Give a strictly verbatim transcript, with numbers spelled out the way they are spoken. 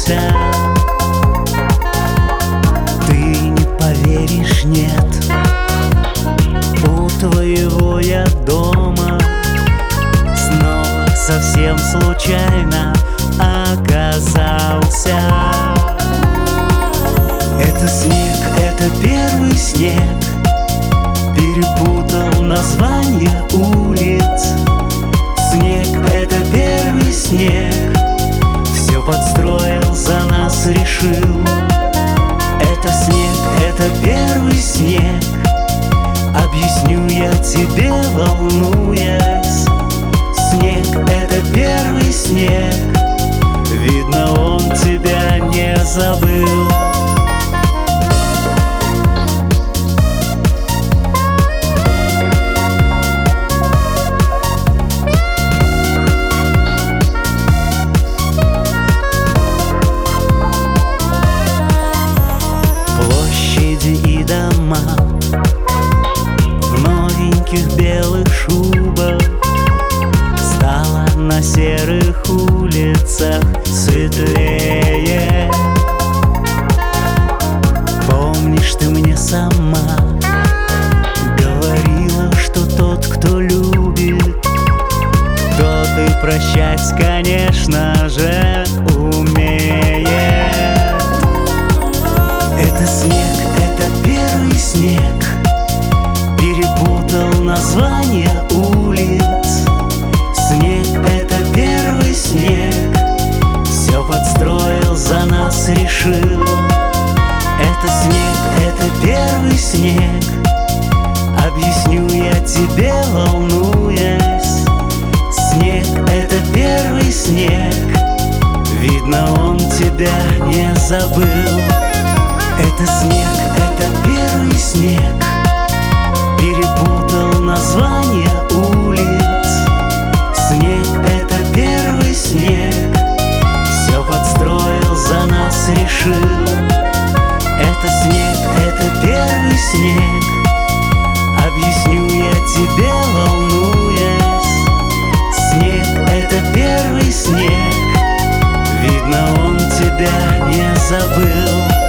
оказался. Ты не поверишь, нет, у твоего я дома снова совсем случайно оказался. Это снег, это первый снег, перепутал название улиц. Снег, это первый снег, все подстроил, за нас решил. Это снег, это первый снег, объясню я тебе, волнуясь. Снег, это первый снег, видно, он тебя не забыл. И дома в новеньких белых шубах стало на серых улицах светлее. Помнишь, ты мне сама говорила, что тот, кто любит, тот и прощать, конечно же, умеет. Это снег, это первый снег, перепутал название улиц. Снег, это первый снег, все подстроил, за нас решил. Это снег, это первый снег, объясню я тебе, волнуясь. Снег, это первый снег, видно, он тебя не забыл. Это снег, это первый снег, перепутал название улиц. Снег, это первый снег, все подстроил, за нас решил. Это снег, это первый снег, объясню я тебе, волнуясь. Снег, это первый снег, видно, он тебя не забыл.